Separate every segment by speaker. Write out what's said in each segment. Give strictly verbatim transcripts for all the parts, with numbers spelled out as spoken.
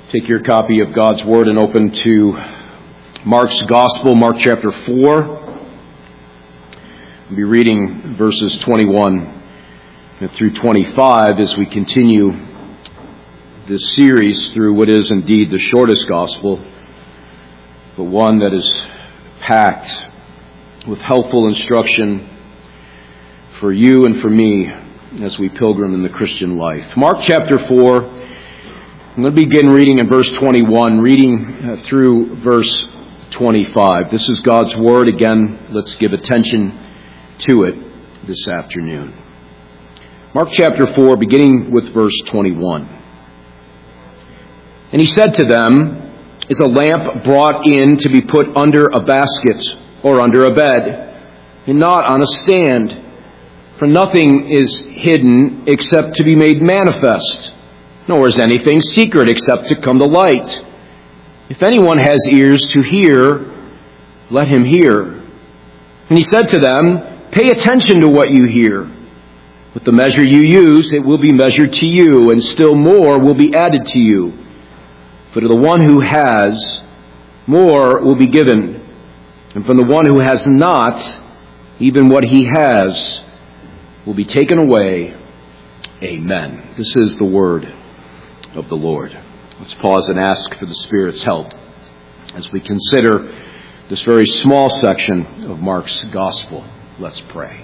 Speaker 1: Take your copy of God's Word and open to Mark's Gospel, Mark chapter four. We'll be reading verses twenty-one through twenty-five as we continue this series through what is indeed the shortest Gospel, but one that is packed with helpful instruction for you and for me as we pilgrim in the Christian life. Mark chapter four. I'm going to begin reading in verse twenty-one, reading uh, through verse twenty-five. This is God's Word. Again, let's give attention to it this afternoon. Mark chapter four, beginning with verse twenty-one. And he said to them, "Is a lamp brought in to be put under a basket or under a bed, and not on a stand? For nothing is hidden except to be made manifest, nor is anything secret except to come to light. If anyone has ears to hear, let him hear." And he said to them, "Pay attention to what you hear. With the measure you use, it will be measured to you, and still more will be added to you. For to the one who has, more will be given, and from the one who has not, even what he has will be taken away." Amen. This is the word of the Lord. Let's pause and ask for the Spirit's help as we consider this very small section of Mark's Gospel. Let's pray.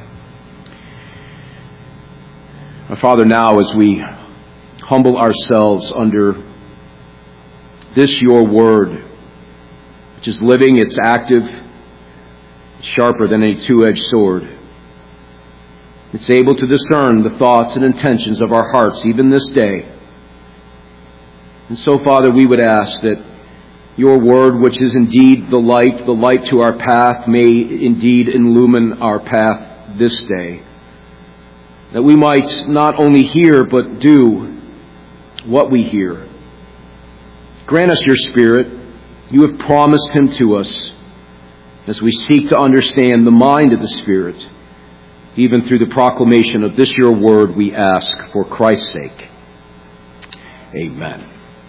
Speaker 1: Our Father, now as we humble ourselves under this your word, which is living, it's active, it's sharper than any two-edged sword. It's able to discern the thoughts and intentions of our hearts even this day. And so, Father, we would ask that your word, which is indeed the light, the light to our path, may indeed illumine our path this day. That we might not only hear, but do what we hear. Grant us your Spirit. You have promised him to us as we seek to understand the mind of the Spirit. Even through the proclamation of this your word, we ask for Christ's sake. Amen.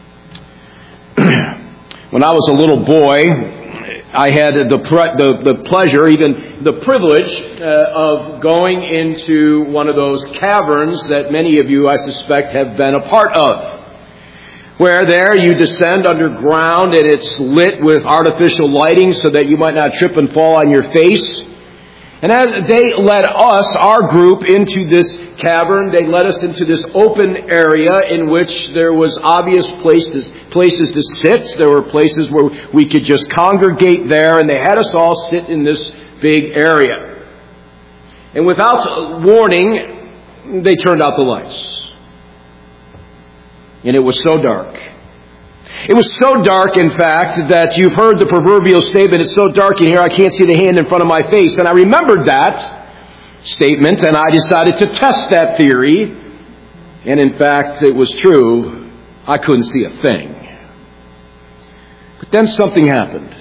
Speaker 1: When I was a little boy, I had the pre- the, the pleasure, even the privilege, uh, of going into one of those caverns that many of you, I suspect, have been a part of. Where there you descend underground and it's lit with artificial lighting so that you might not trip and fall on your face. And as they led us, our group, into this cavern, they led us into this open area in which there was obvious places, places to sit. There were places where we could just congregate there, and they had us all sit in this big area. And without warning, they turned out the lights. And it was so dark. It was so dark, in fact, that you've heard the proverbial statement, "It's so dark in here, I can't see the hand in front of my face." And I remembered that statement, and I decided to test that theory. And in fact, it was true. I couldn't see a thing. But then something happened.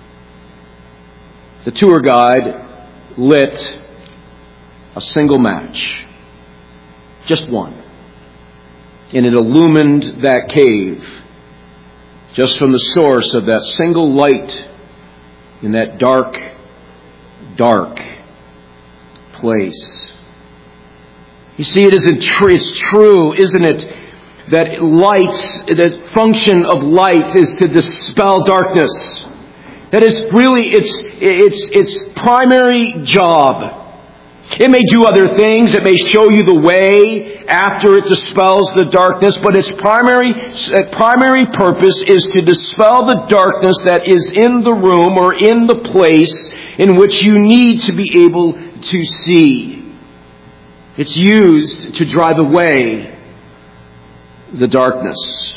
Speaker 1: The tour guide lit a single match. Just one. And it illumined that cave. Just from the source of that single light in that dark, dark place. You see, it isn't true. It's true, isn't it, that light, the function of light is to dispel darkness. That is really its its its primary job. It may do other things. It may show you the way after it dispels the darkness, but its primary primary purpose is to dispel the darkness that is in the room or in the place in which you need to be able to see. It's used to drive away the darkness.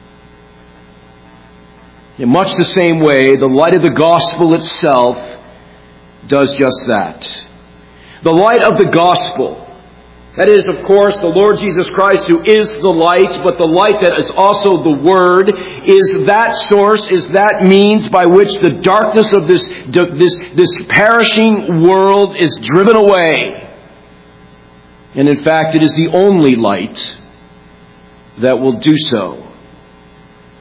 Speaker 1: In much the same way, the light of the gospel itself does just that. The light of the gospel, that is, of course, the Lord Jesus Christ, who is the light, but the light that is also the Word, is that source, is that means by which the darkness of this, this, this perishing world is driven away. And in fact, it is the only light that will do so.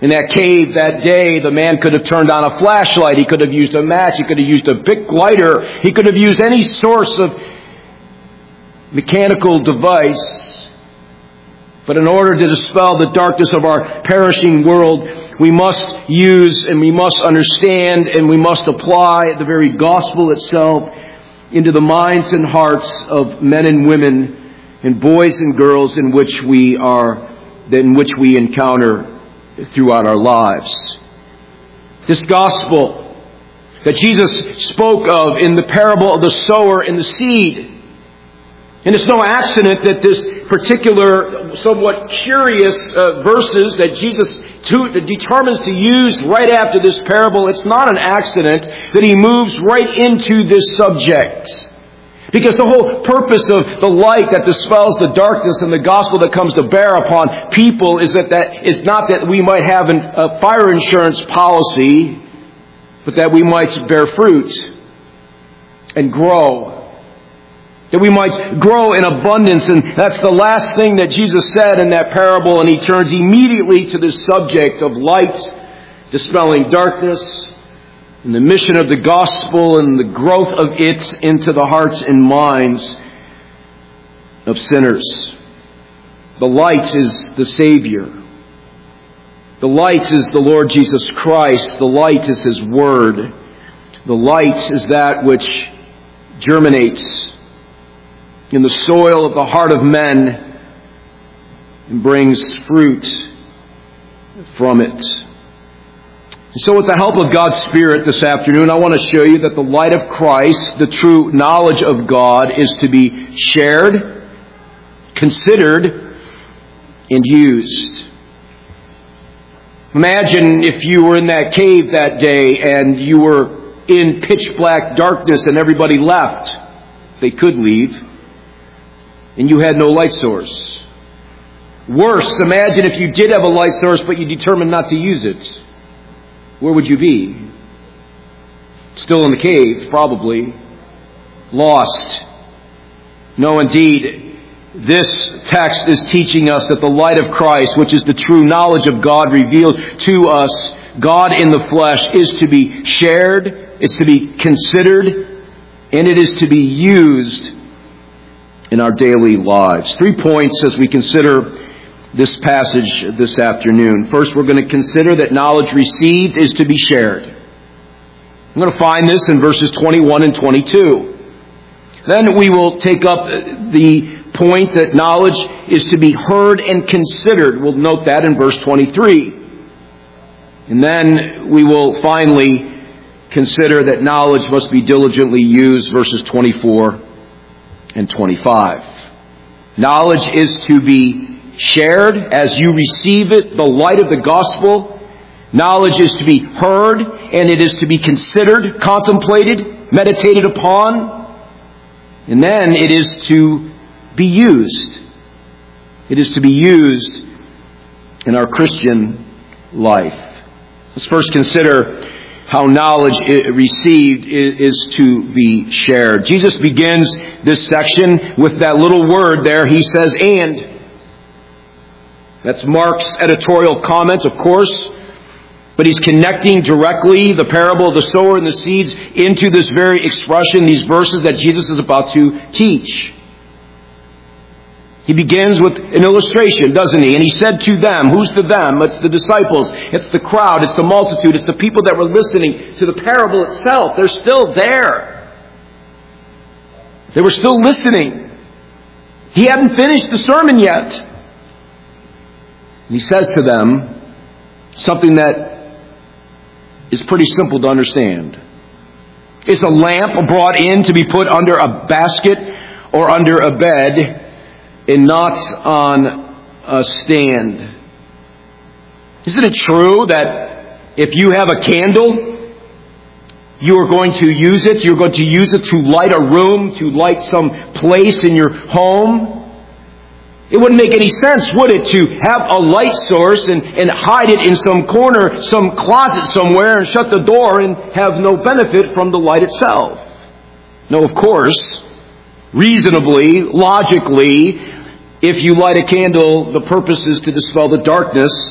Speaker 1: In that cave that day, the man could have turned on a flashlight. He could have used a match. He could have used a Bic lighter. He could have used any source of mechanical device. But in order to dispel the darkness of our perishing world, we must use and we must understand and we must apply the very gospel itself into the minds and hearts of men and women and boys and girls in which we are, in which we encounter throughout our lives. This gospel that Jesus spoke of in the parable of the sower and the seed. And it's no accident that this particular, somewhat curious uh, verses that Jesus to, determines to use right after this parable, it's not an accident that he moves right into this subject. Because the whole purpose of the light that dispels the darkness and the gospel that comes to bear upon people is that that is not that we might have an, a fire insurance policy, but that we might bear fruit and grow. That we might grow in abundance. And that's the last thing that Jesus said in that parable. And he turns immediately to this subject of light dispelling darkness, and the mission of the gospel and the growth of it into the hearts and minds of sinners. The light is the Savior. The light is the Lord Jesus Christ. The light is His Word. The light is that which germinates in the soil of the heart of men and brings fruit from it. And so with the help of God's Spirit this afternoon, I want to show you that the light of Christ, the true knowledge of God, is to be shared, considered, and used. Imagine if you were in that cave that day and you were in pitch black darkness and everybody left. They could leave. And you had no light source. Worse, imagine if you did have a light source but you determined not to use it. Where would you be? Still in the cave, probably. Lost. No, indeed. This text is teaching us that the light of Christ, which is the true knowledge of God revealed to us, God in the flesh, is to be shared, it's to be considered, and it is to be used in our daily lives. Three points as we consider this passage this afternoon. First, we're going to consider that knowledge received is to be shared. I'm going to find this in verses twenty-one and twenty-two. Then we will take up the point that knowledge is to be heard and considered. We'll note that in verse twenty-three. And then we will finally consider that knowledge must be diligently used, verses twenty-four and twenty-five. Knowledge is to be shared as you receive it, the light of the gospel. Knowledge is to be heard, and it is to be considered, contemplated, meditated upon. And then it is to be used. It is to be used in our Christian life. Let's first consider how knowledge received is to be shared. Jesus begins this section with that little word there. He says, and. That's Mark's editorial comment, of course. But he's connecting directly the parable of the sower and the seeds into this very expression, these verses that Jesus is about to teach. He begins with an illustration, doesn't he? And he said to them, who's the them? It's the disciples. It's the crowd. It's the multitude. It's the people that were listening to the parable itself. They're still there. They were still listening. He hadn't finished the sermon yet. And he says to them something that is pretty simple to understand. Is a lamp brought in to be put under a basket or under a bed and not on a stand? Isn't it true that if you have a candle, you are going to use it, you're going to use it to light a room, to light some place in your home? It wouldn't make any sense, would it, to have a light source and, and hide it in some corner, some closet somewhere, and shut the door and have no benefit from the light itself? No, of course, reasonably, logically, if you light a candle, the purpose is to dispel the darkness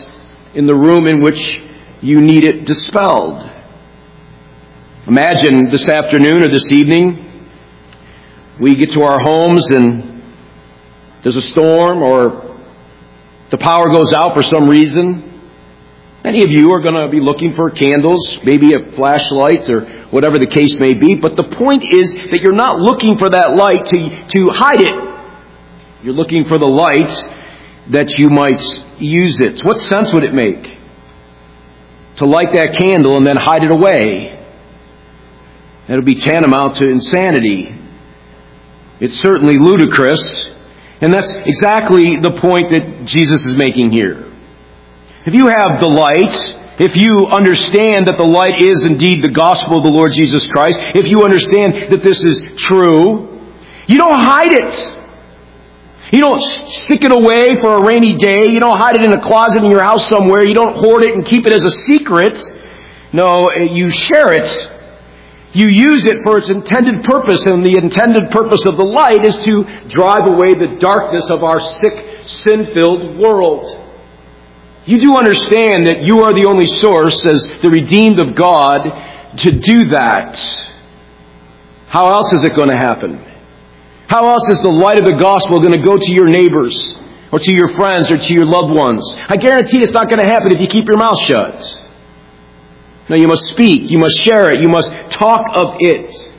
Speaker 1: in the room in which you need it dispelled. Imagine this afternoon or this evening, we get to our homes and there's a storm or the power goes out for some reason. Many of you are going to be looking for candles, maybe a flashlight or whatever the case may be. But the point is that you're not looking for that light to, to hide it. You're looking for the light that you might use it. What sense would it make to light that candle and then hide it away? That would be tantamount to insanity. It's certainly ludicrous. And that's exactly the point that Jesus is making here. If you have the light, if you understand that the light is indeed the gospel of the Lord Jesus Christ, if you understand that this is true, you don't hide it. You don't stick it away for a rainy day. You don't hide it in a closet in your house somewhere. You don't hoard it and keep it as a secret. No, you share it. You use it for its intended purpose, and the intended purpose of the light is to drive away the darkness of our sick, sin-filled world. You do understand that you are the only source, as the redeemed of God, to do that. How else is it going to happen? How else is the light of the gospel going to go to your neighbors, or to your friends, or to your loved ones? I guarantee it's not going to happen if you keep your mouth shut. No, you must speak. You must share it. You must talk of it.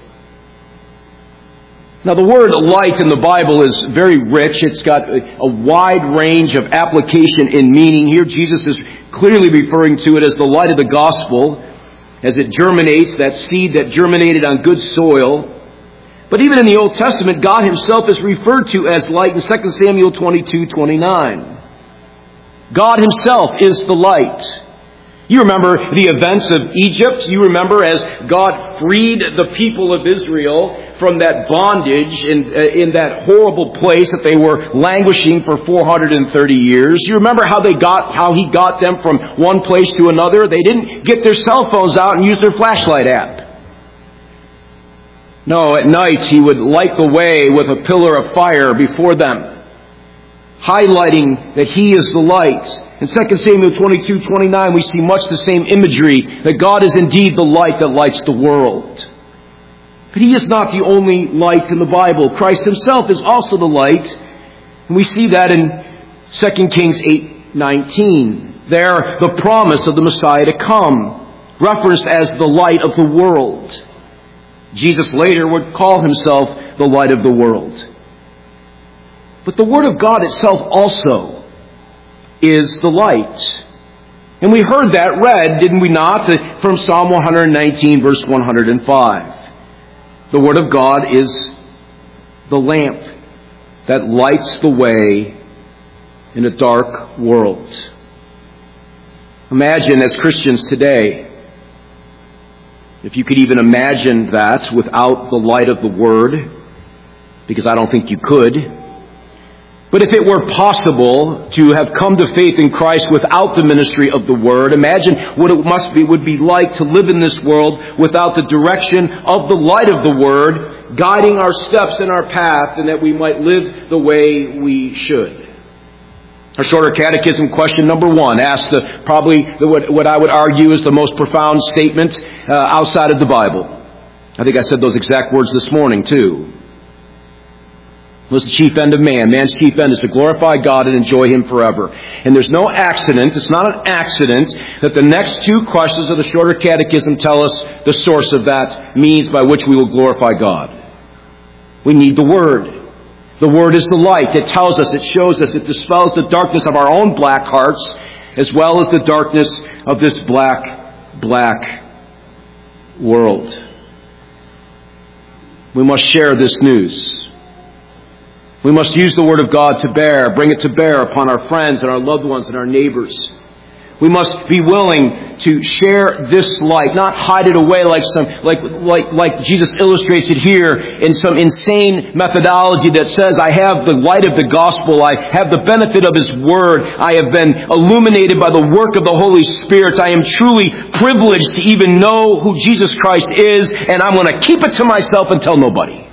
Speaker 1: Now, the word light in the Bible is very rich. It's got a wide range of application in meaning. Here, Jesus is clearly referring to it as the light of the gospel, as it germinates, that seed that germinated on good soil. But even in the Old Testament, God Himself is referred to as light in Second Samuel twenty-two twenty-nine. God Himself is the light. You remember the events of Egypt. You remember as God freed the people of Israel from that bondage in, uh, in that horrible place that they were languishing for four hundred thirty years. You remember how they got, how He got them from one place to another. They didn't get their cell phones out and use their flashlight app. No, at night He would light the way with a pillar of fire before them, highlighting that He is the light. In Second Samuel twenty-two twenty-nine, we see much the same imagery, that God is indeed the light that lights the world. But He is not the only light in the Bible. Christ Himself is also the light. And we see that in Second Kings eight nineteen. There, the promise of the Messiah to come, referenced as the light of the world. Jesus later would call Himself the light of the world. But the Word of God itself also is the light. And we heard that read, didn't we not, from Psalm one nineteen, verse one oh five. The Word of God is the lamp that lights the way in a dark world. Imagine as Christians today, if you could even imagine that without the light of the Word, because I don't think you could. But if it were possible to have come to faith in Christ without the ministry of the Word, imagine what it must be would be like to live in this world without the direction of the light of the Word, guiding our steps in our path, and that we might live the way we should. Our shorter catechism question number one asks the probably the, what, what I would argue is the most profound statement uh, outside of the Bible. I think I said those exact words this morning too. What's the chief end of man? Man's chief end is to glorify God and enjoy Him forever. And there's no accident, it's not an accident, that the next two questions of the shorter catechism tell us the source of that means by which we will glorify God. We need the Word. The Word is the light. It tells us, it shows us, it dispels the darkness of our own black hearts, as well as the darkness of this black, black world. We must share this news. We must use the Word of God to bear, bring it to bear upon our friends and our loved ones and our neighbors. We must be willing to share this light, not hide it away like some, like, like, like Jesus illustrates it here in some insane methodology that says, I have the light of the gospel, I have the benefit of His Word, I have been illuminated by the work of the Holy Spirit, I am truly privileged to even know who Jesus Christ is, and I'm going to keep it to myself and tell nobody.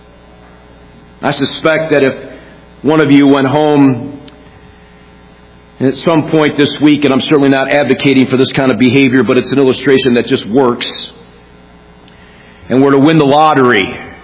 Speaker 1: I suspect that if one of you went home And at some point this week, and I'm certainly not advocating for this kind of behavior, but it's an illustration that just works, and we're to win the lottery,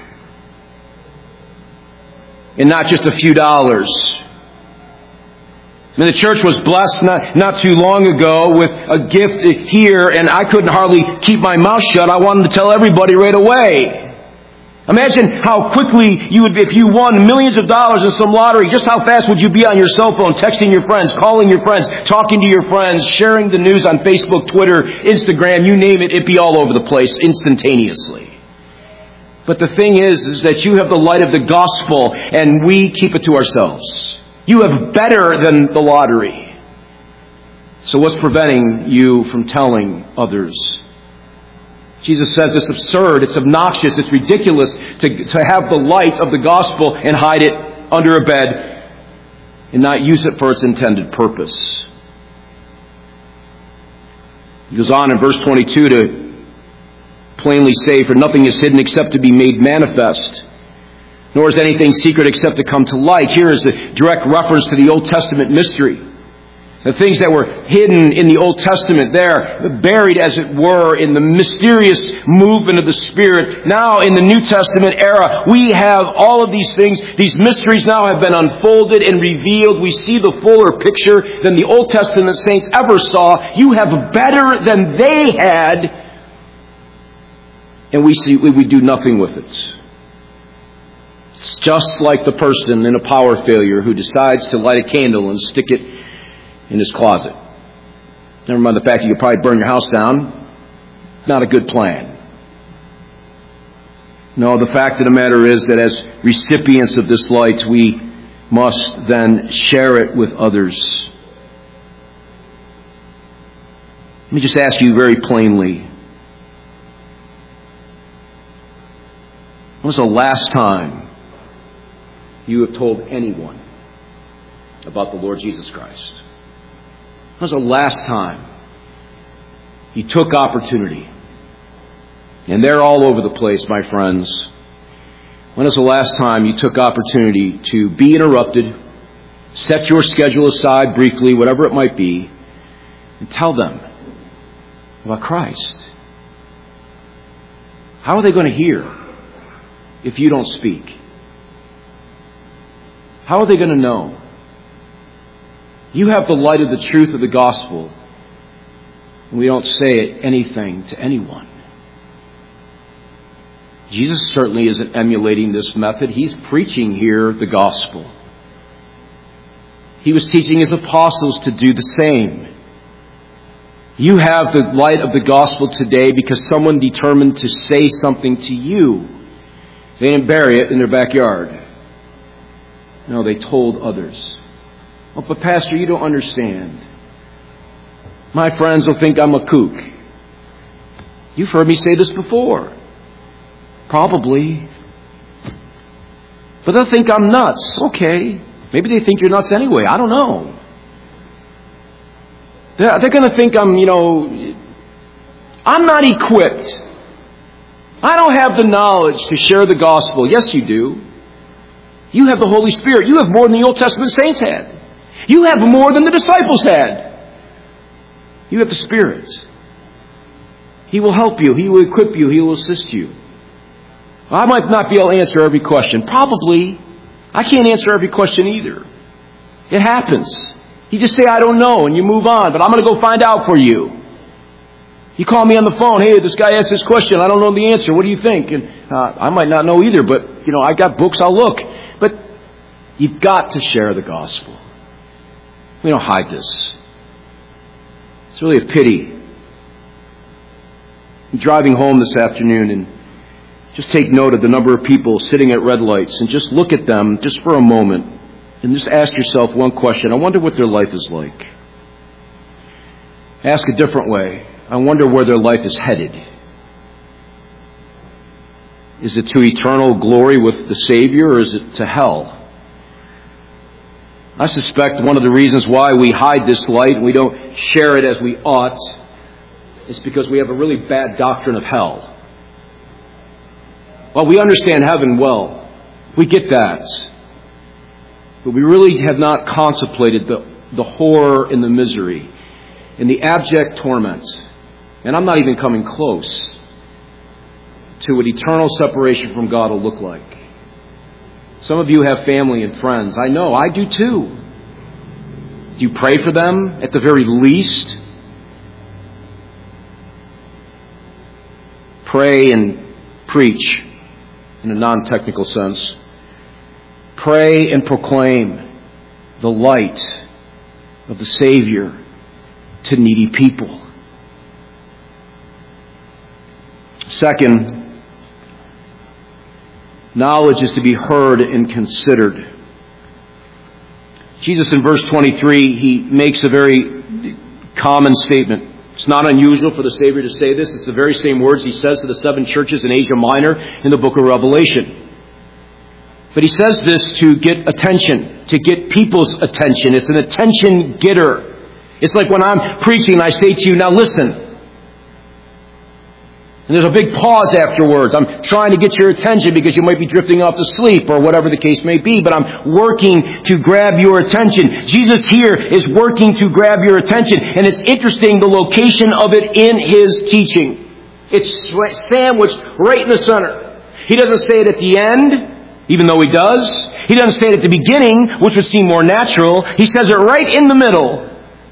Speaker 1: and not just a few dollars. I mean, the church was blessed not, not too long ago with a gift here, and I couldn't hardly keep my mouth shut. I wanted to tell everybody right away. Imagine how quickly you would, if you won millions of dollars in some lottery, just how fast would you be on your cell phone, texting your friends, calling your friends, talking to your friends, sharing the news on Facebook, Twitter, Instagram, you name it, it'd be all over the place instantaneously. But the thing is, is that you have the light of the gospel, and we keep it to ourselves. You have better than the lottery. So what's preventing you from telling others? Jesus says it's absurd, it's obnoxious, it's ridiculous to, to have the light of the gospel and hide it under a bed and not use it for its intended purpose. He goes on in verse twenty-two to plainly say, "For nothing is hidden except to be made manifest, nor is anything secret except to come to light." Here is a direct reference to the Old Testament mystery. The things that were hidden in the Old Testament there, buried as it were in the mysterious movement of the Spirit. Now in the New Testament era, we have all of these things. These mysteries now have been unfolded and revealed. We see the fuller picture than the Old Testament saints ever saw. You have better than they had, and we see we do nothing with it. It's just like the person in a power failure who decides to light a candle and stick it in his closet. Never mind the fact that you could probably burn your house down. Not a good plan. No, the fact of the matter is that as recipients of this light, we must then share it with others. Let me just ask you very plainly. When was the last time you have told anyone about the Lord Jesus Christ? When was the last time you took opportunity? And they're all over the place, my friends. When was the last time you took opportunity to be interrupted, set your schedule aside briefly, whatever it might be, and tell them about Christ? How are they going to hear if you don't speak? How are they going to know? You have the light of the truth of the gospel, and we don't say anything to anyone. Jesus certainly isn't emulating this method. He's preaching here the gospel. He was teaching his apostles to do the same. You have the light of the gospel today because someone determined to say something to you. They didn't bury it in their backyard. No, they told others. Oh, but Pastor, you don't understand. My friends will think I'm a kook. You've heard me say this before. Probably. But they'll think I'm nuts. Okay. Maybe they think you're nuts anyway. I don't know. They're, they're going to think I'm, you know, I'm not equipped. I don't have the knowledge to share the gospel. Yes, you do. You have the Holy Spirit. You have more than the Old Testament saints had. You have more than the disciples had. You have the Spirit. He will help you. He will equip you. He will assist you. I might not be able to answer every question. Probably. I can't answer every question either. It happens. You just say, I don't know, and you move on. But I'm going to go find out for you. You call me on the phone. Hey, this guy asked this question. I don't know the answer. What do you think? And uh, I might not know either, but, you know, I got books. I'll look. But you've got to share the gospel. We don't hide this. It's really a pity. I'm driving home this afternoon, and just take note of the number of people sitting at red lights, and just look at them just for a moment and just ask yourself one question. I wonder what their life is like. Ask a different way. I wonder where their life is headed. Is it to eternal glory with the Savior, or is it to hell? I suspect one of the reasons why we hide this light and we don't share it as we ought is because we have a really bad doctrine of hell. Well, we understand heaven well. We get that. But we really have not contemplated the, the horror and the misery and the abject torment. And I'm not even coming close to what eternal separation from God will look like. Some of you have family and friends. I know, I do too. Do you pray for them at the very least? Pray and preach in a non-technical sense. Pray and proclaim the light of the Savior to needy people. Second, knowledge is to be heard and considered. Jesus in verse twenty-three, he makes a very common statement. It's not unusual for the Savior to say this. It's the very same words he says to the seven churches in Asia Minor in the book of Revelation. But he says this to get attention, to get people's attention. It's an attention getter. It's like when I'm preaching, I say to you, now listen. And there's a big pause afterwards. I'm trying to get your attention because you might be drifting off to sleep or whatever the case may be, but I'm working to grab your attention. Jesus here is working to grab your attention, and it's interesting the location of it in his teaching. It's sandwiched right in the center. He doesn't say it at the end, even though he does. He doesn't say it at the beginning, which would seem more natural. He says it right in the middle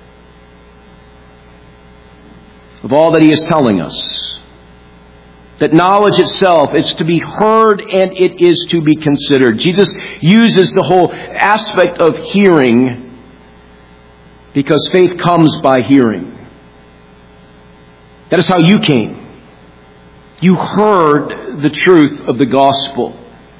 Speaker 1: of all that he is telling us. That knowledge itself is to be heard and it is to be considered. Jesus uses the whole aspect of hearing because faith comes by hearing. That is how you came. You heard the truth of the gospel.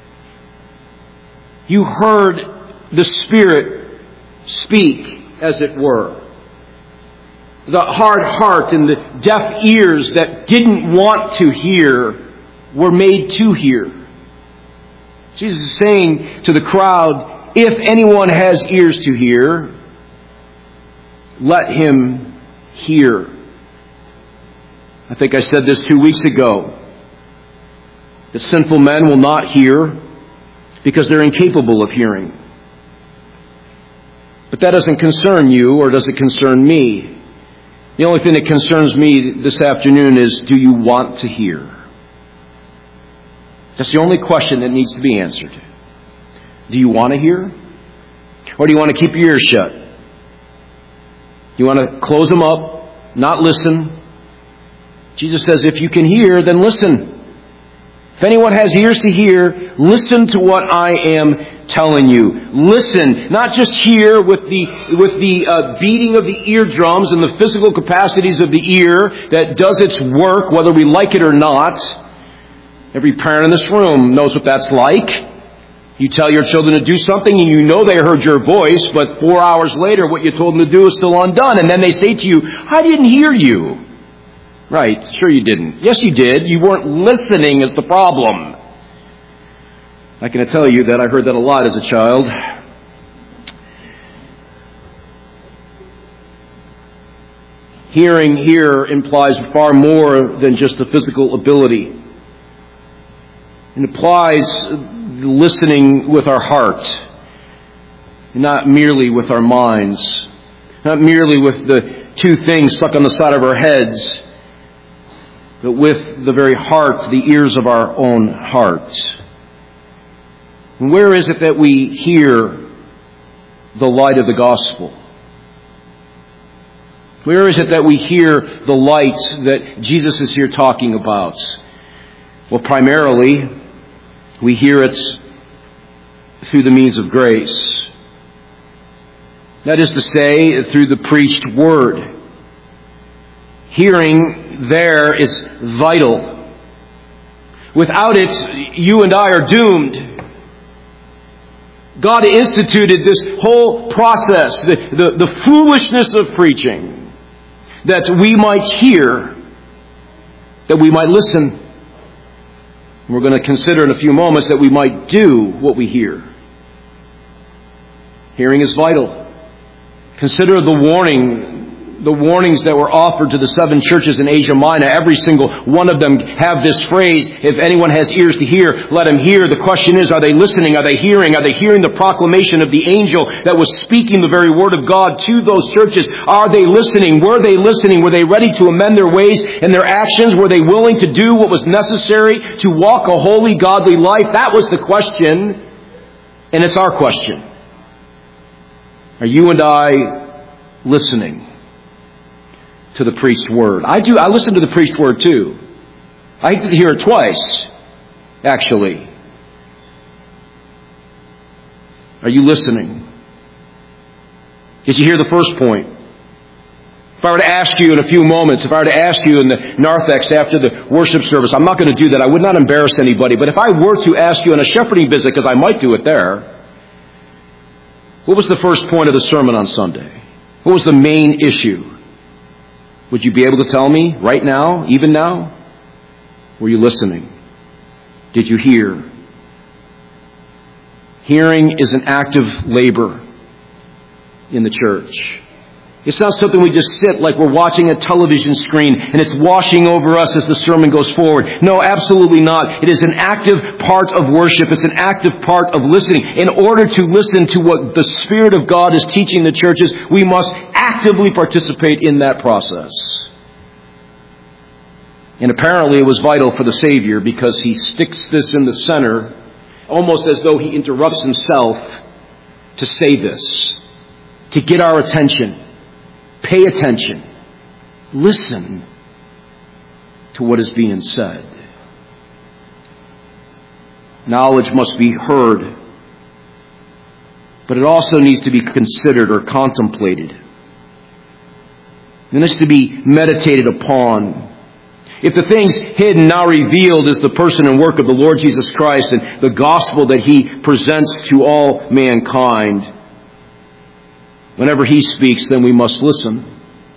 Speaker 1: You heard the Spirit speak, as it were. The hard heart and the deaf ears that didn't want to hear were made to hear. Jesus is saying to the crowd, if anyone has ears to hear, let him hear. I think I said this two weeks ago, that sinful men will not hear because they're incapable of hearing. But that doesn't concern you, or does it concern me? The only thing that concerns me this afternoon is, do you want to hear? That's the only question that needs to be answered. Do you want to hear? Or do you want to keep your ears shut? You want to close them up, not listen? Jesus says, if you can hear, then listen. If anyone has ears to hear, listen to what I am telling you. Listen, not just hear with the with the uh, beating of the eardrums and the physical capacities of the ear that does its work, whether we like it or not. Every parent in this room knows what that's like. You tell your children to do something and you know they heard your voice, but four hours later what you told them to do is still undone. And then they say to you, I didn't hear you. Right, sure you didn't. Yes, you did. You weren't listening is the problem. I can tell you that I heard that a lot as a child. Hearing here implies far more than just the physical ability. It implies listening with our heart, not merely with our minds, not merely with the two things stuck on the side of our heads, but with the very heart, the ears of our own hearts. And where is it that we hear the light of the gospel? Where is it that we hear the light that Jesus is here talking about? Well, primarily, we hear it through the means of grace. That is to say, through the preached word. Hearing there is vital. Without it, you and I are doomed. God instituted this whole process, the, the, the foolishness of preaching, that we might hear, that we might listen. We're going to consider in a few moments that we might do what we hear. Hearing is vital. Consider the warning the warnings that were offered to the seven churches in Asia Minor, every single one of them have this phrase, if anyone has ears to hear, let him hear. The question is, are they listening? Are they hearing? Are they hearing the proclamation of the angel that was speaking the very word of God to those churches? Are they listening? Were they listening? Were they ready to amend their ways and their actions? Were they willing to do what was necessary to walk a holy, godly life? That was the question, and it's our question. Are you and I listening to the preached word? I do. I listen to the preached word too. I get to hear it twice, actually. Are you listening? Did you hear the first point? If I were to ask you in a few moments, if I were to ask you in the narthex after the worship service, I'm not going to do that. I would not embarrass anybody. But if I were to ask you on a shepherding visit, because I might do it there, what was the first point of the sermon on Sunday? What was the main issue? Would you be able to tell me right now, even now? Were you listening? Did you hear? Hearing is an active labor in the church. It's not something we just sit like we're watching a television screen and it's washing over us as the sermon goes forward. No, absolutely not. It is an active part of worship. It's an active part of listening. In order to listen to what the Spirit of God is teaching the churches, we must actively participate in that process. And apparently it was vital for the Savior because he sticks this in the center, almost as though he interrupts himself to say this, to get our attention. Pay attention. Listen to what is being said. Knowledge must be heard, but it also needs to be considered or contemplated. It needs to be meditated upon. If the things hidden now revealed is the person and work of the Lord Jesus Christ and the gospel that He presents to all mankind, whenever He speaks, then we must listen.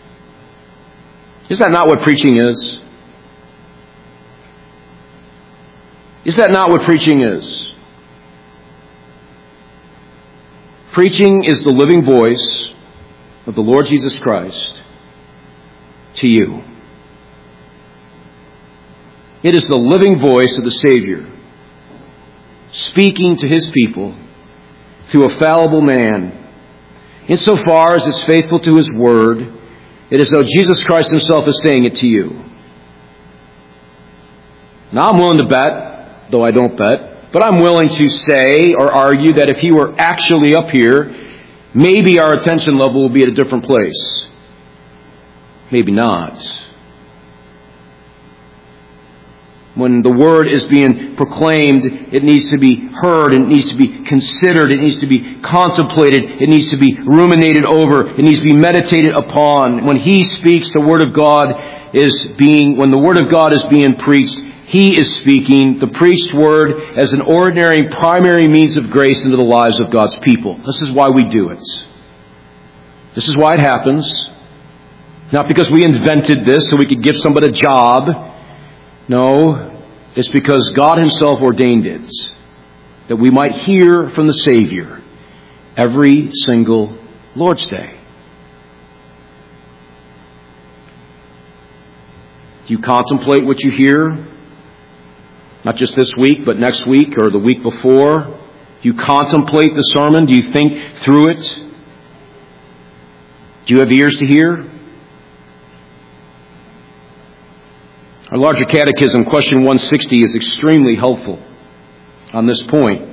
Speaker 1: Is that not what preaching is? Is that not what preaching is? Preaching is the living voice of the Lord Jesus Christ to you. It is the living voice of the Savior speaking to His people through a fallible man. Insofar as it's faithful to His Word, it is as though Jesus Christ Himself is saying it to you. Now I'm willing to bet, though I don't bet, but I'm willing to say or argue that if He were actually up here, maybe our attention level will be at a different place. Maybe not. When the Word is being proclaimed, it needs to be heard, it needs to be considered, it needs to be contemplated, it needs to be ruminated over, it needs to be meditated upon. When He speaks, the Word of God is being, when the Word of God is being preached, He is speaking the preached Word as an ordinary primary means of grace into the lives of God's people. This is why we do it. This is why it happens. Not because we invented this so we could give somebody a job. No, it's because God Himself ordained it, that we might hear from the Savior every single Lord's Day. Do you contemplate what you hear? Not just this week, but next week or the week before? Do you contemplate the sermon? Do you think through it? Do you have ears to hear? Our larger catechism, question one sixty, is extremely helpful on this point.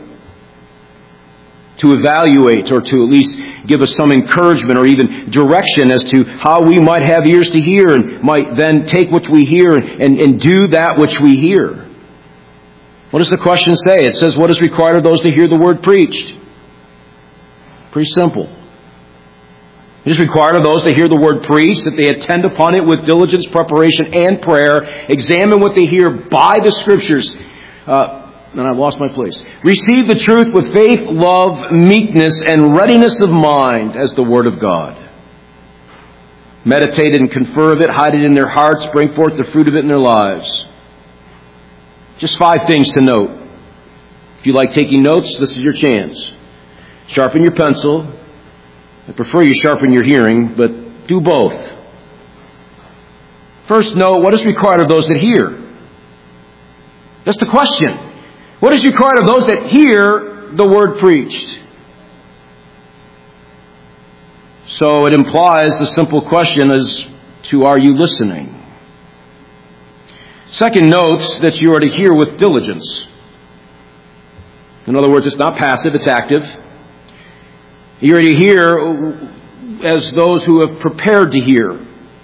Speaker 1: To evaluate or to at least give us some encouragement or even direction as to how we might have ears to hear and might then take what we hear and, and, and do that which we hear. What does the question say? It says, what is required of those to hear the word preached? Pretty simple. It is required of those to hear the word preached that they attend upon it with diligence, preparation, and prayer. Examine what they hear by the Scriptures. Uh, and I've lost my place. Receive the truth with faith, love, meekness, and readiness of mind as the Word of God. Meditate and confer of it, hide it in their hearts, bring forth the fruit of it in their lives. Just five things to note. If you like taking notes, this is your chance. Sharpen your pencil. I prefer you sharpen your hearing, but do both. First, note what is required of those that hear. That's the question. What is required of those that hear the word preached? So it implies the simple question as to, are you listening? Second, notes that you are to hear with diligence. In other words, it's not passive, it's active. You are to hear as those who have prepared to hear.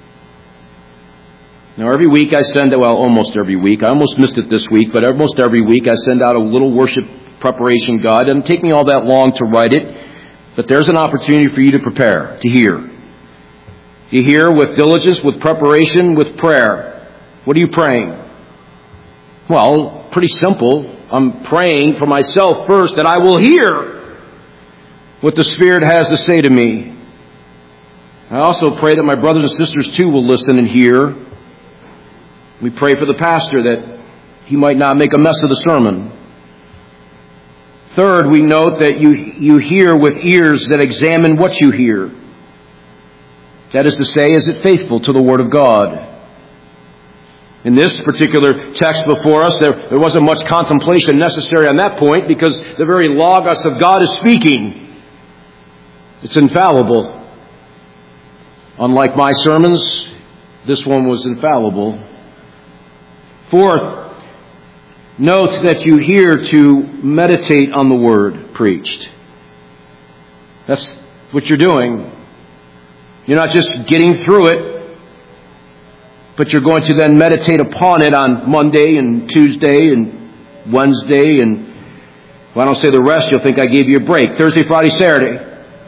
Speaker 1: Now, every week I send out, well, almost every week. I almost missed it this week, but almost every week I send out a little worship preparation guide. It doesn't take me all that long to write it, but there's an opportunity for you to prepare, to hear. You hear with diligence, with preparation, with prayer. What are you praying? Well, pretty simple. I'm praying for myself first that I will hear what the Spirit has to say to me. I also pray that my brothers and sisters too will listen and hear. We pray for the pastor that he might not make a mess of the sermon. Third, we note that you, you hear with ears that examine what you hear. That is to say, is it faithful to the Word of God? In this particular text before us, there, there wasn't much contemplation necessary on that point because the very Logos of God is speaking. It's infallible. Unlike my sermons, this one was infallible. Fourth, note that you hear to meditate on the Word preached. That's what you're doing. You're not just getting through it, but you're going to then meditate upon it on Monday and Tuesday and Wednesday and, well, I don't say the rest, you'll think I gave you a break. Thursday, Friday, Saturday.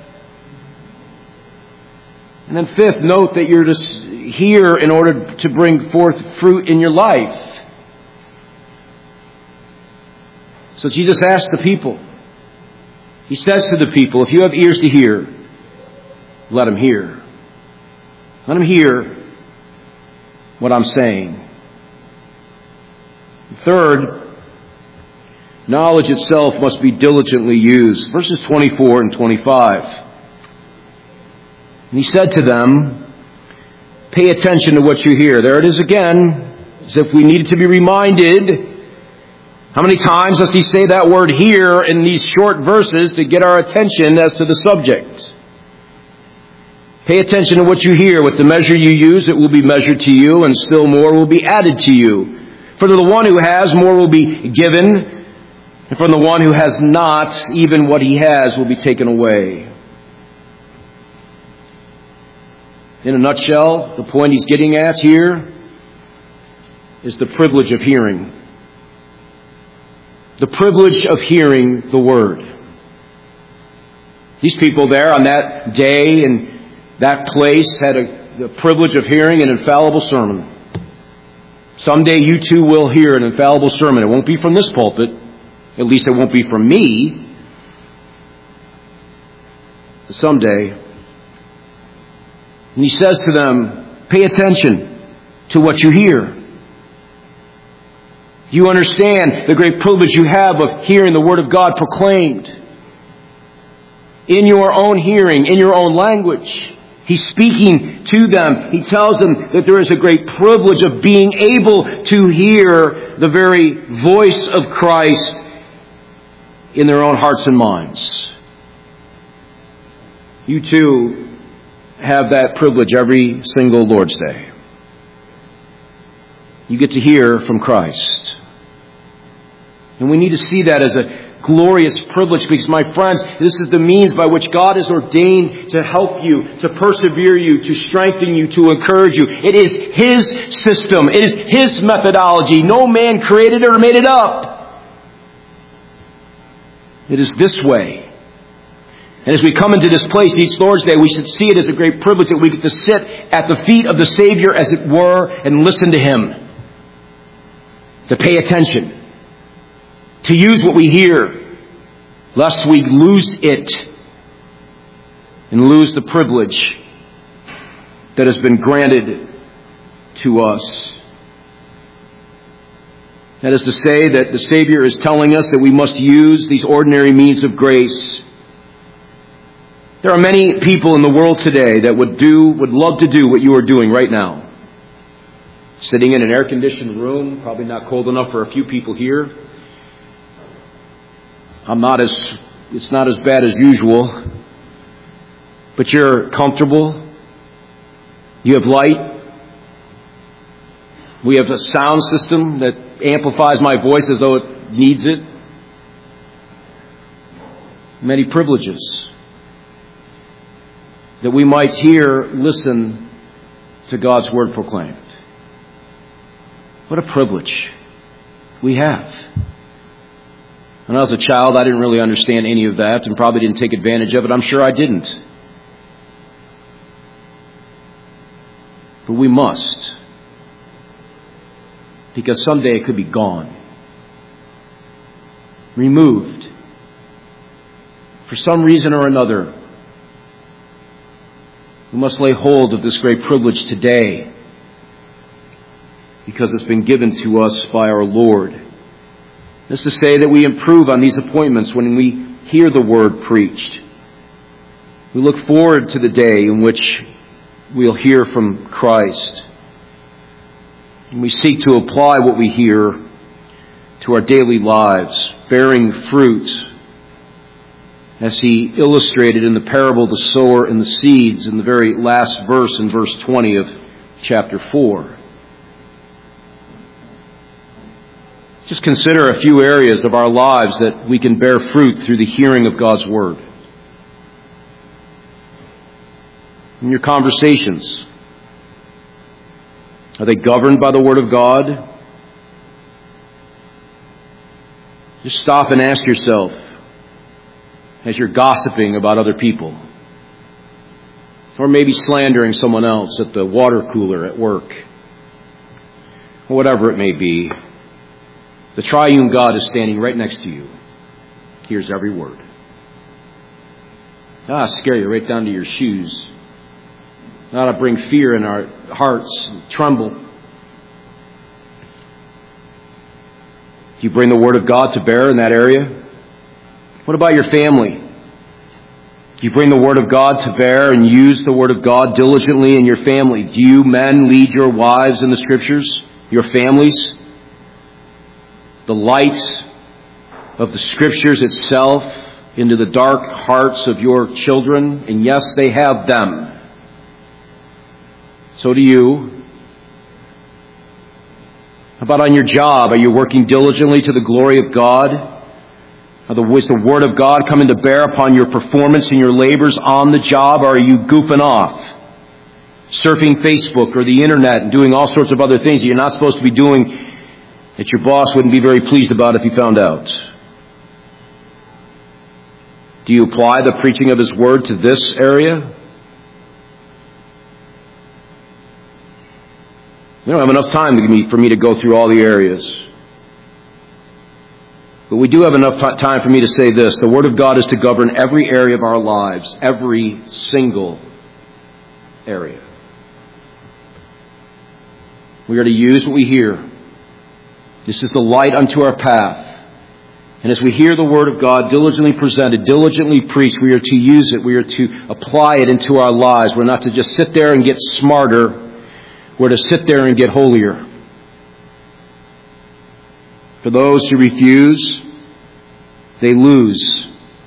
Speaker 1: And then fifth, note that you're to hear in order to bring forth fruit in your life. So Jesus asked the people, He says to the people, if you have ears to hear, let them hear. Let them hear what I'm saying. Third, knowledge itself must be diligently used. Verses twenty-four and twenty-five. And He said to them, pay attention to what you hear. There it is again, as if we needed to be reminded. How many times does He say that word "hear" in these short verses to get our attention as to the subject? Pay attention to what you hear. With the measure you use, it will be measured to you, and still more will be added to you. For to the one who has, more will be given, and from the one who has not, even what he has will be taken away. In a nutshell, the point he's getting at here is the privilege of hearing. The privilege of hearing the Word. These people there on that day and that place had a, the privilege of hearing an infallible sermon. Someday you too will hear an infallible sermon. It won't be from this pulpit. At least it won't be from me. Someday. And He says to them, pay attention to what you hear. Do you understand the great privilege you have of hearing the Word of God proclaimed? In your own hearing, in your own language. He's speaking to them. He tells them that there is a great privilege of being able to hear the very voice of Christ in their own hearts and minds. You too have that privilege every single Lord's Day. You get to hear from Christ. And we need to see that as a glorious privilege because, my friends, this is the means by which God has ordained to help you, to persevere you, to strengthen you, to encourage you. It is His system. It is His methodology. No man created it or made it up. It is this way. And as we come into this place each Lord's Day, we should see it as a great privilege that we get to sit at the feet of the Savior, as it were, and listen to Him. To pay attention. To use what we hear, lest we lose it and lose the privilege that has been granted to us. That is to say that the Savior is telling us that we must use these ordinary means of grace. There are many people in the world today that would do, would love to do what you are doing right now. sitting in an air-conditioned room, probably not cold enough for a few people here. I'm not as, it's not as bad as usual, but you're comfortable. You have light. We have a sound system that amplifies my voice as though it needs it. Many privileges that we might hear, listen to God's word proclaimed. What a privilege we have. When I was a child, I didn't really understand any of that and probably didn't take advantage of it. I'm sure I didn't. But we must. Because someday it could be gone. Removed. For some reason or another. We must lay hold of this great privilege today. Because it's been given to us by our Lord. That's to say that we improve on these appointments when we hear the word preached. We look forward to the day in which we'll hear from Christ. And we seek to apply what we hear to our daily lives, bearing fruit, as he illustrated in the parable of the sower and the seeds in the very last verse in verse twenty of chapter four. Just consider a few areas of our lives that we can bear fruit through the hearing of God's word. In your conversations, are they governed by the word of God? Just stop and ask yourself as you're gossiping about other people, or maybe slandering someone else at the water cooler at work, or whatever it may be. The triune God is standing right next to you. Hears every word. Ah, scare you right down to your shoes. Not to bring fear in our hearts, tremble. Do you bring the word of God to bear in that area? What about your family? Do you bring the word of God to bear and use the word of God diligently in your family? Do you men lead your wives in the scriptures? Your families? The light of the scriptures itself into the dark hearts of your children. And yes, they have them. So do you. How about on your job? Are you working diligently to the glory of God? Is the word of God coming to bear upon your performance and your labors on the job? Or are you goofing off? Surfing Facebook or the internet and doing all sorts of other things that you're not supposed to be doing, that your boss wouldn't be very pleased about if he found out? Do you apply the preaching of his word to this area? We don't have enough time for me to go through all the areas. But we do have enough time for me to say this. The word of God is to govern every area of our lives. Every single area. We are to use what we hear. This is the light unto our path. And as we hear the word of God diligently presented, diligently preached, we are to use it. We are to apply it into our lives. We're not to just sit there and get smarter. We're to sit there and get holier. For those who refuse, they lose.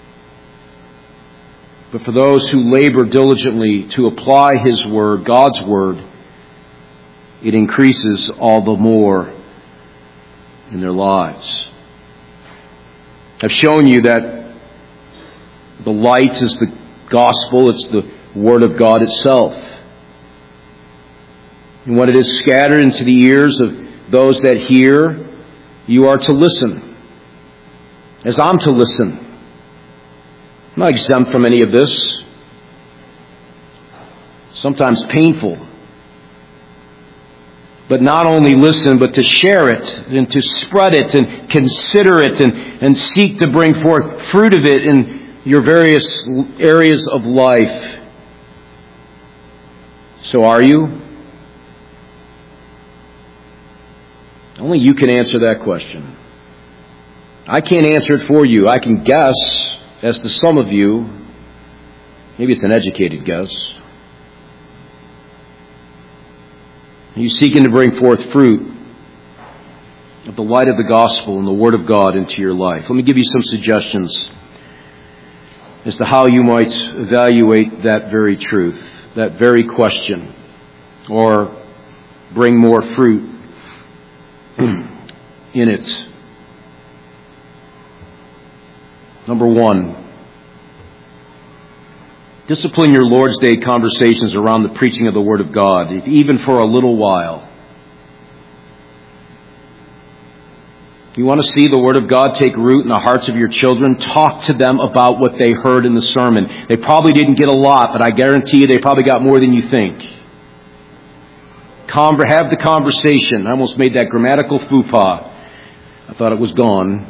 Speaker 1: But for those who labor diligently to apply his word, God's word, it increases all the more in their lives. I've shown you that the light is the gospel. It's the word of God itself. And when it is scattered into the ears of those that hear, you are to listen. As I'm to listen. I'm not exempt from any of this. Sometimes painful. But not only listen, but to share it and to spread it and consider it and, and seek to bring forth fruit of it in your various areas of life. So are you? Only you can answer that question. I can't answer it for you. I can guess as to some of you. Maybe it's an educated guess. Are you seeking to bring forth fruit of the light of the gospel and the Word of God into your life? Let me give you some suggestions as to how you might evaluate that very truth, that very question, or bring more fruit in it. Number one, discipline your Lord's Day conversations around the preaching of the Word of God, if even for a little while. You want to see the Word of God take root in the hearts of your children? Talk to them about what they heard in the sermon. They probably didn't get a lot, but I guarantee you they probably got more than you think. Conver- have the conversation. I almost made that grammatical faux pas. I thought it was gone.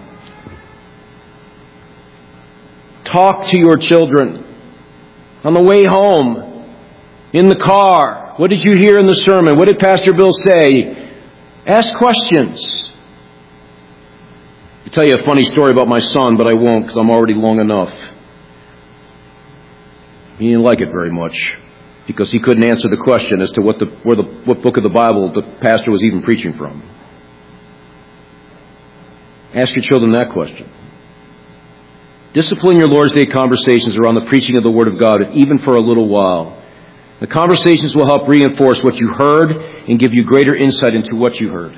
Speaker 1: Talk to your children on the way home, in the car. What did you hear in the sermon? What did Pastor Bill say? Ask questions. I'll tell you a funny story about my son, but I won't because I'm already long enough. He didn't like it very much because he couldn't answer the question as to what the, where the what book of the Bible the pastor was even preaching from. Ask your children that question. Discipline your Lord's Day conversations around the preaching of the Word of God, even for a little while. The conversations will help reinforce what you heard and give you greater insight into what you heard.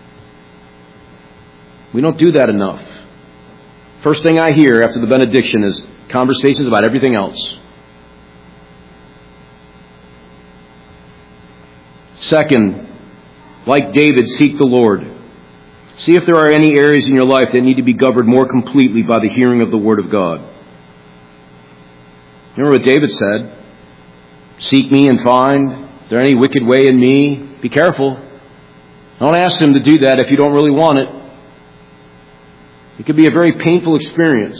Speaker 1: We don't do that enough. First thing I hear after the benediction is conversations about everything else. Second, like David, seek the Lord. See if there are any areas in your life that need to be governed more completely by the hearing of the Word of God. Remember what David said? Seek me and find. Is there any wicked way in me? Be careful. Don't ask Him to do that if you don't really want it. It could be a very painful experience.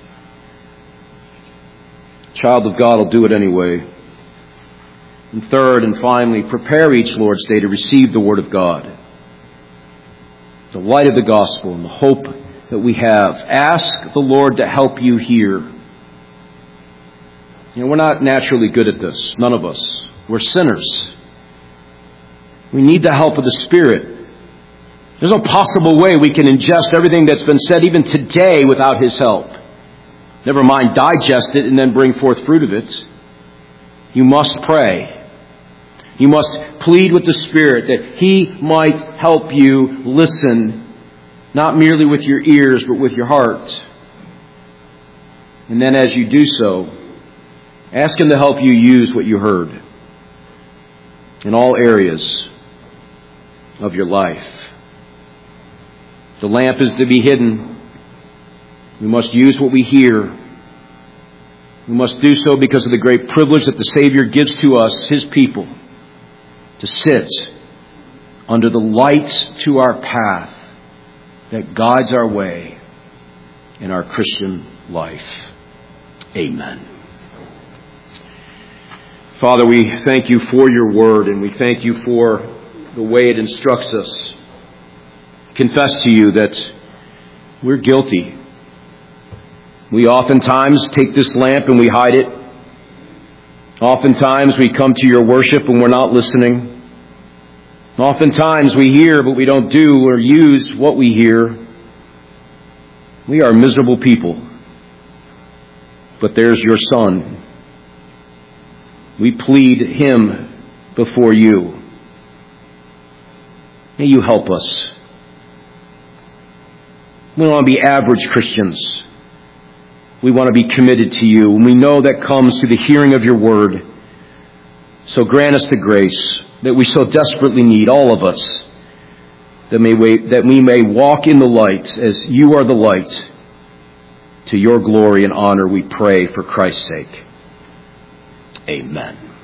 Speaker 1: Child of God will do it anyway. And third and finally, prepare each Lord's Day to receive the Word of God. The light of the gospel and the hope that we have. Ask the Lord to help you hear. You know, we're not naturally good at this. None of us. We're sinners. We need the help of the Spirit. There's no possible way we can ingest everything that's been said even today without His help. Never mind digest it and then bring forth fruit of it. You must pray. You must plead with the Spirit that He might help you listen, not merely with your ears, but with your heart. And then as you do so, ask Him to help you use what you heard in all areas of your life. The lamp is to be hidden. We must use what we hear. We must do so because of the great privilege that the Savior gives to us, His people, to sit under the light to our path that guides our way in our Christian life. Amen. Father, we thank You for Your Word, and we thank You for the way it instructs us. Confess to You that we're guilty. We oftentimes take this lamp and we hide it. Oftentimes we come to Your worship and we're not listening. Oftentimes we hear but we don't do or use what we hear. We are miserable people. But there's Your Son. We plead Him before You. May You help us. We don't want to be average Christians. We want to be committed to You, and we know that comes through the hearing of Your Word. So grant us the grace that we so desperately need, all of us, that, may we, that we may walk in the light as You are the light. To Your glory and honor we pray for Christ's sake. Amen.